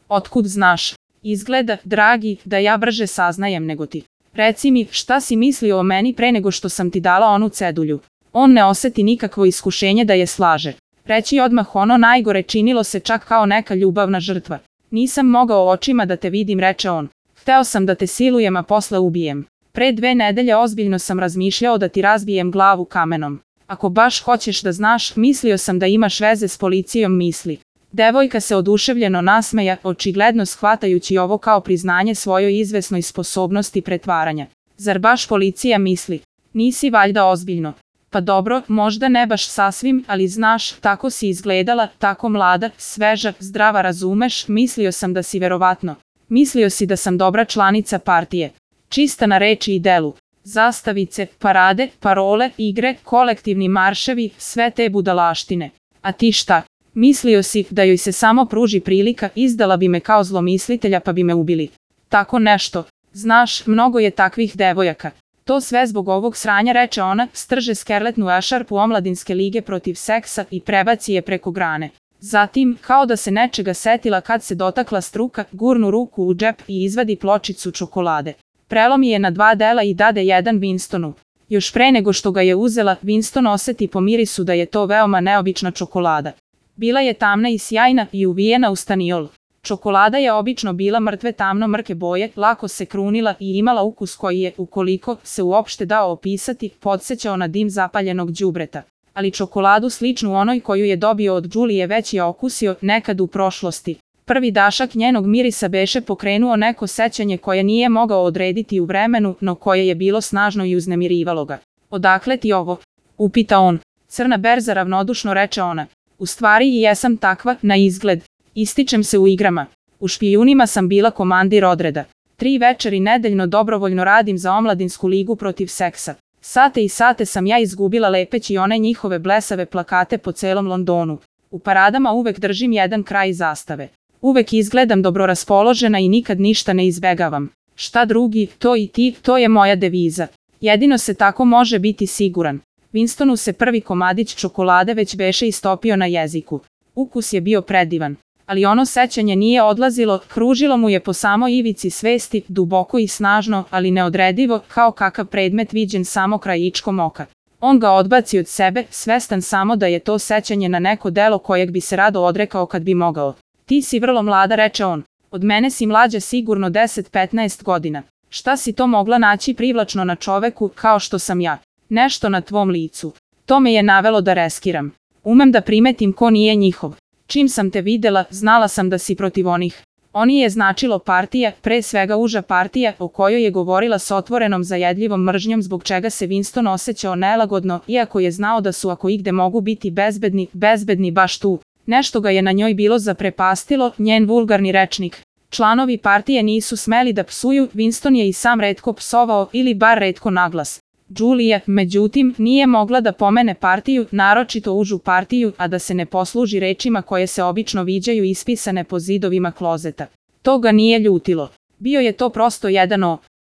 Otkud znaš? Izgleda, dragi, da ja brže saznajem nego ti. Reci mi, šta si mislio o meni pre nego što sam ti dala onu cedulju? On ne oseti nikakvo iskušenje da je slaže. Reći odmah ono najgore činilo se čak kao neka ljubavna žrtva. Nisam mogao očima da te vidim, reče on. Hteo sam da te silujem, a posle ubijem. Pre 2 nedelje ozbiljno sam razmišljao da ti razbijem glavu kamenom. Ako baš hoćeš da znaš, mislio sam da imaš veze s policijom, misli. Devojka se oduševljeno nasmeja, očigledno shvatajući ovo kao priznanje svojoj izvesnoj sposobnosti pretvaranja. Zar baš policija, misli? Nisi valjda ozbiljno? Pa dobro, možda ne baš sasvim, ali znaš, tako si izgledala, tako mlada, sveža, zdrava, razumeš, mislio sam da si verovatno. Mislio si da sam dobra članica partije. Čista na reči i delu. Zastavice, parade, parole, igre, kolektivni marševi, sve te budalaštine. A ti šta? Mislio si da joj se samo pruži prilika, izdala bi me kao zlomislitelja pa bi me ubili. Tako nešto. Znaš, mnogo je takvih devojaka. To sve zbog ovog sranja, reče ona, strže skerletnu ešarpu omladinske lige protiv seksa i prebaci je preko grane. Zatim, kao da se nečega setila kad se dotakla struka, gurnu ruku u džep i izvadi pločicu čokolade. Prelomi je na 2 dela i dade jedan Winstonu. Još pre nego što ga je uzela, Winston oseti po mirisu da je to veoma neobična čokolada. Bila je tamna i sjajna i uvijena u staniol. Čokolada je obično bila mrtve tamno mrke boje, lako se krunila i imala ukus koji je, ukoliko se uopšte dao opisati, podsećao na dim zapaljenog đubreta. Ali čokoladu sličnu onoj koju je dobio od Julije već je okusio nekad u prošlosti. Prvi dašak njenog mirisa beše pokrenuo neko sećanje koje nije mogao odrediti u vremenu, no koje je bilo snažno i uznemirivalo ga. Odakle ti ovo? Upita on. Crna berza, ravnodušno reče ona. U stvari i jesam takva, na izgled. Ističem se u igrama. U špijunima sam bila komandir odreda. 3 večeri nedeljno dobrovoljno radim za omladinsku ligu protiv seksa. Sate i sate sam ja izgubila lepeći one njihove blesave plakate po celom Londonu. U paradama uvek držim jedan kraj zastave. Uvek izgledam dobro raspoložena i nikad ništa ne izbegavam. Šta drugi, to i ti, to je moja deviza. Jedino se tako može biti siguran. Winstonu se prvi komadić čokolade već beše istopio na jeziku. Ukus je bio predivan. Ali ono sećanje nije odlazilo, kružilo mu je po samoj ivici svesti, duboko i snažno, ali neodredivo, kao kakav predmet viđen samo krajičkom oka. On ga odbaci od sebe, svestan samo da je to sećanje na neko delo kojeg bi se rado odrekao kad bi mogao. Ti si vrlo mlada, reče on. Od mene si mlađa sigurno 10-15 godina. Šta si to mogla naći privlačno na čoveku kao što sam ja? Nešto na tvom licu. To me je navelo da reskiram. Umem da primetim ko nije njihov. Čim sam te videla, znala sam da si protiv onih. Oni je značilo partija, pre svega uža partija, o kojoj je govorila s otvorenom zajedljivom mržnjom zbog čega se Winston osjećao nelagodno, iako je znao da su ako igde mogu biti bezbedni baš tu. Nešto ga je na njoj bilo zaprepastilo, njen vulgarni rečnik. Članovi partije nisu smeli da psuju, Winston je i sam retko psovao ili bar retko naglas. Julija, međutim, nije mogla da pomene partiju, naročito užu partiju, a da se ne posluži rečima koje se obično viđaju ispisane po zidovima klozeta. To ga nije ljutilo. Bio je to prosto jedan